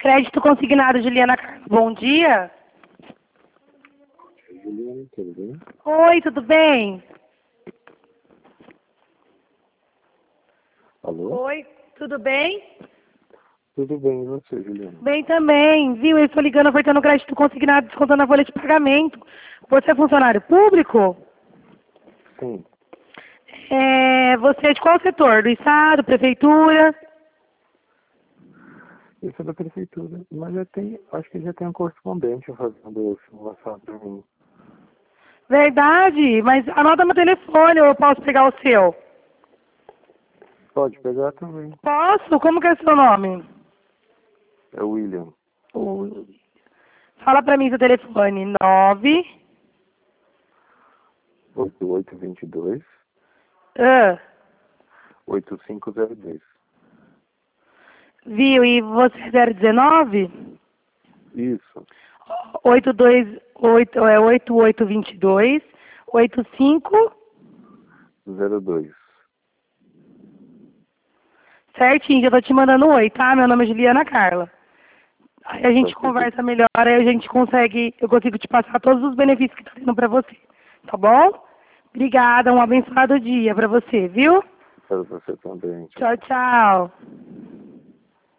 Crédito consignado, Juliana Carlos. Bom dia. Juliana, tudo bem? Oi, tudo bem? Alô? Oi, tudo bem? Tudo bem, e você, Juliana? Bem também, viu? Eu estou ligando ofertando crédito consignado, descontando a folha de pagamento. Você é funcionário público? Sim. Você é de qual setor? Do Estado, Prefeitura? Isso é da prefeitura, mas acho que já tem um correspondente fazendo simulação para mim. Verdade, mas anota meu telefone, ou eu posso pegar o seu? Pode pegar também. Posso? Como que é seu nome? É o William. Fala pra mim seu telefone. 9... 8822 Ah, 8502. viu? E você é 019? Isso. 8822 85 02. certinho, já tô te mandando um oi, tá? Meu nome é Juliana Carla. Aí a gente Tá conversa melhor, aí a gente eu consigo te passar todos os benefícios que tá tendo pra você, tá bom? Obrigada, um abençoado dia pra você, viu? Para você também. Tchau, Tchau, tchau. tchau.